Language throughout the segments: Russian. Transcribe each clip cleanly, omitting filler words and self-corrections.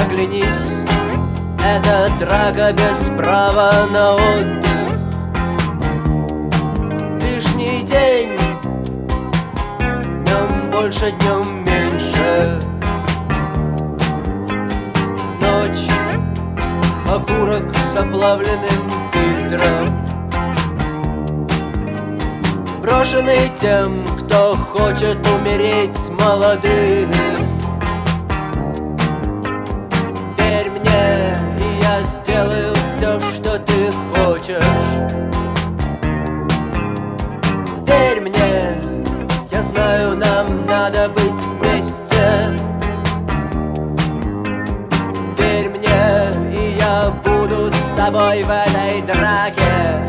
оглянись, это драка без права на отдых. Лишний день, днем больше, днем меньше. Ночь, окурок с оплавленным фильтром, брошенный тем, кто хочет умереть молодым. Верь мне, и я сделаю все, что ты хочешь. Верь мне, я знаю, нам надо быть вместе. Верь мне, и я буду с тобой в этой драке.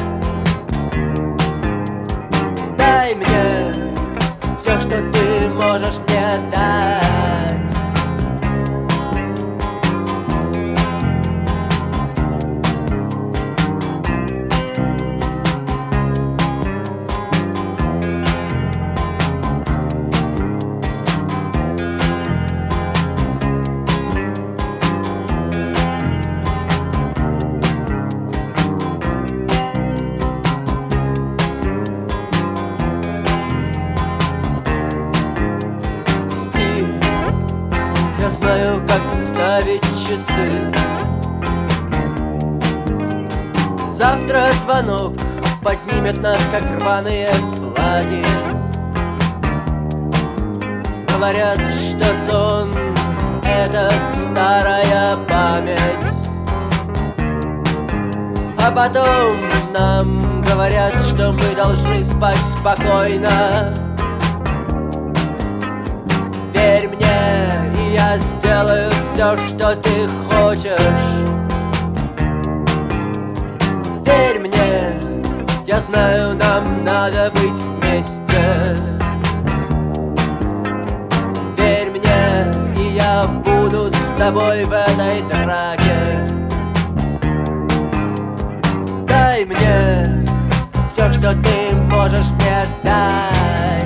Дай мне все, что ты можешь мне дать. Я знаю, как ставить часы. Завтра звонок поднимет нас, как рваные флаги. Говорят, что сон — это старая память. А потом нам говорят, что мы должны спать спокойно. Верь мне, и я сделаю все, что ты хочешь. Верь мне, я знаю, нам надо быть вместе. Верь мне, и я буду с тобой в этой драке. Дай мне все, что ты можешь мне дать.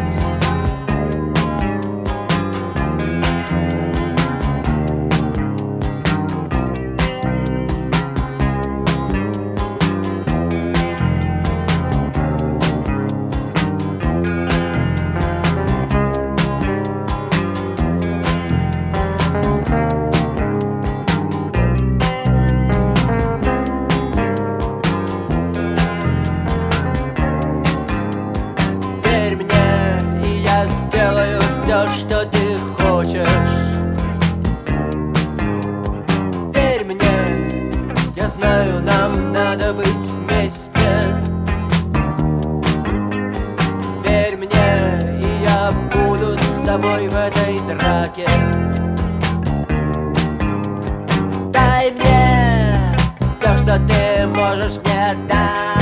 Сделаю все, что ты хочешь. Верь мне, я знаю, нам надо быть вместе. Верь мне, и я буду с тобой в этой драке. Дай мне все, что ты можешь мне дать.